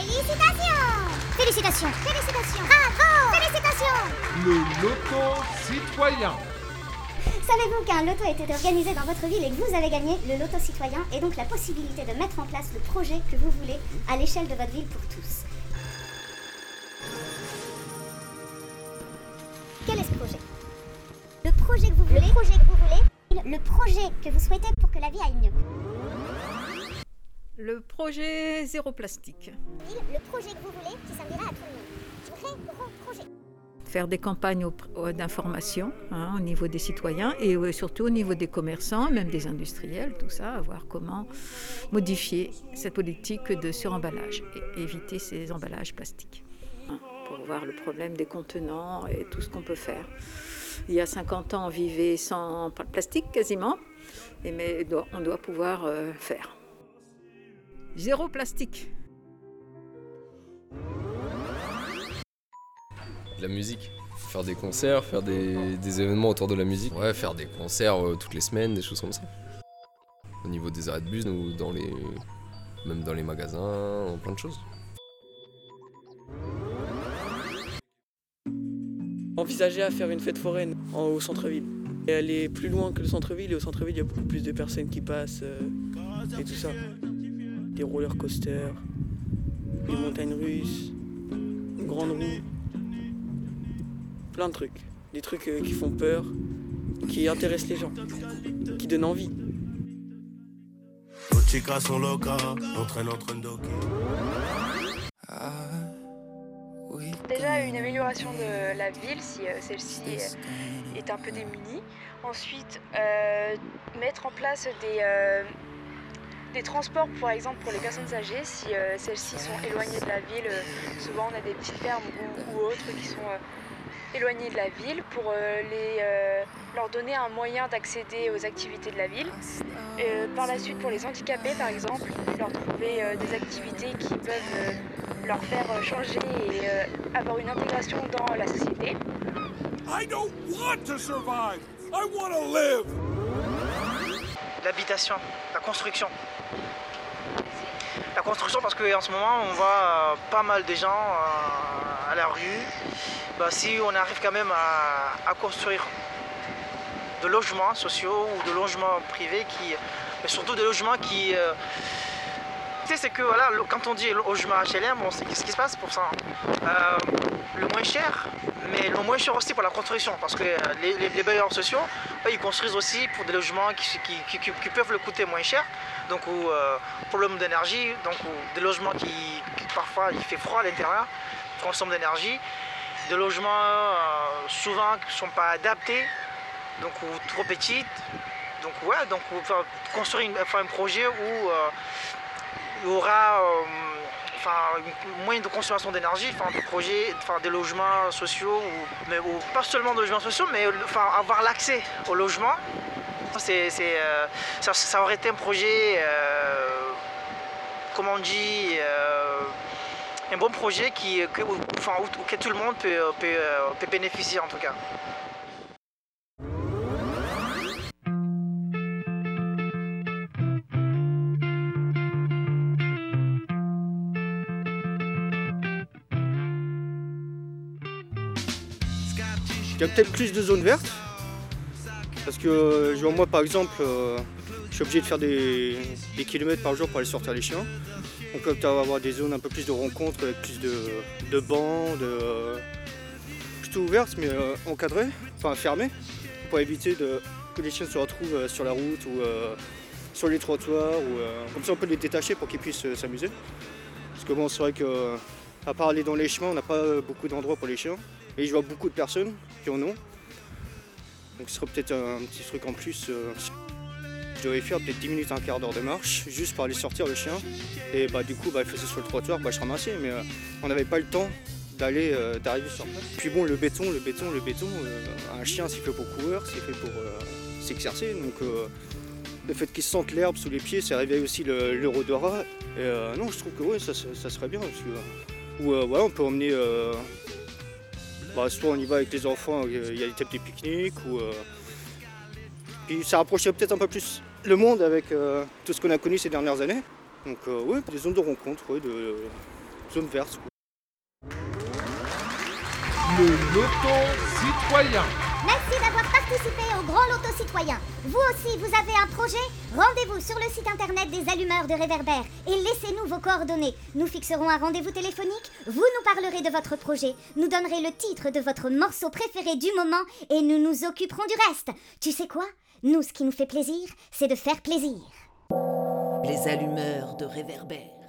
Félicitations! Félicitations! Félicitations! Bravo! Félicitations! Le loto citoyen. Savez-vous qu'un loto a été organisé dans votre ville et que vous avez gagné le loto citoyen et donc la possibilité de mettre en place le projet que vous voulez à l'échelle de votre ville pour tous? Quel est ce projet? Le projet que vous voulez? Le projet que vous voulez? Le projet que vous souhaitez pour que la vie aille mieux? Le projet zéro plastique. Le projet que vous voulez qui servira à tout le monde. Vrai gros projet. Faire des campagnes d'information au niveau des citoyens et surtout au niveau des commerçants, même des industriels, tout ça, à voir comment modifier cette politique de suremballage et éviter ces emballages plastiques. Pour voir le problème des contenants et tout ce qu'on peut faire. Il y a 50 ans, on vivait sans plastique quasiment, mais on doit pouvoir faire. Zéro plastique. La musique, faire des concerts, faire des événements autour de la musique. Ouais, faire des concerts toutes les semaines, des choses comme ça. Au niveau des arrêts de bus, ou même dans les magasins, plein de choses. Envisager à faire une fête foraine au centre-ville. Et aller plus loin que le centre-ville, et au centre-ville, il y a beaucoup plus de personnes qui passent et tout ça. Des roller coasters, des montagnes russes, une grande roue. Plein de trucs. Des trucs qui font peur, qui intéressent les gens, qui donnent envie. Déjà une amélioration de la ville si celle-ci est un peu démunie. Ensuite, mettre en place des transports, par exemple pour les personnes âgées, si celles-ci sont éloignées de la ville. Souvent on a des petites fermes ou autres qui sont éloignées de la ville pour leur donner un moyen d'accéder aux activités de la ville. Par la suite, pour les handicapés par exemple, leur trouver des activités qui peuvent leur faire changer et avoir une intégration dans la société. I don't want to survive. I want to live. L'habitation, la construction. La construction parce qu'en ce moment on voit pas mal de gens à la rue. Si on arrive quand même à construire de logements sociaux ou de logements privés, mais surtout des logements qui... c'est que voilà, quand on dit logement HLM, on sait ce qui se passe pour ça. Le moins cher, mais le moins cher aussi pour la construction, parce que les bailleurs sociaux, ils construisent aussi pour des logements qui peuvent le coûter moins cher. Donc, problème d'énergie, donc des logements qui parfois il fait froid à l'intérieur, consomment d'énergie. Des logements souvent qui ne sont pas adaptés, donc ou trop petites. Donc ouais, donc construire un projet où il y aura moins de consommation d'énergie, des projets, des logements sociaux, ou pas seulement de logements sociaux, mais avoir l'accès au logement. Ça aurait été un projet, comme on dit, un bon projet que tout le monde peut bénéficier en tout cas. Il y a peut-être plus de zones vertes, parce que moi par exemple, je suis obligé de faire des kilomètres par jour pour aller sortir les chiens. Donc on peut avoir des zones un peu plus de rencontres, avec plus de bancs, plutôt ouvertes mais encadrées, fermées, pour éviter que les chiens se retrouvent sur la route ou sur les trottoirs. Comme ça on peut les détacher pour qu'ils puissent s'amuser. Parce que c'est vrai qu'à part aller dans les chemins, on n'a pas beaucoup d'endroits pour les chiens. Et je vois beaucoup de personnes qui en ont. Donc ce serait peut-être un petit truc en plus. Je devrais faire peut-être 10 minutes, un quart d'heure de marche, juste pour aller sortir le chien. Et du coup, il faisait sur le trottoir, je ramassais, mais on n'avait pas le temps d'arriver sur place. Puis bon, le béton, un chien c'est fait pour courir, c'est fait pour s'exercer. Donc le fait qu'il sente l'herbe sous les pieds, ça réveille aussi leur odorat. Et non, je trouve que ouais, ça serait bien. Parce que, on peut emmener... soit on y va avec les enfants, il y a des tables de pique-nique, puis ça rapprochait peut-être un peu plus le monde avec tout ce qu'on a connu ces dernières années. Donc des zones de rencontre, zone verte. Le loto citoyen. Merci d'avoir participé au Grand Loto Citoyen. Vous aussi, vous avez un projet? Rendez-vous sur le site internet des Allumeurs de Réverbère et laissez-nous vos coordonnées. Nous fixerons un rendez-vous téléphonique, vous nous parlerez de votre projet, nous donnerez le titre de votre morceau préféré du moment et nous nous occuperons du reste. Tu sais quoi? Nous, ce qui nous fait plaisir, c'est de faire plaisir. Les Allumeurs de Réverbère.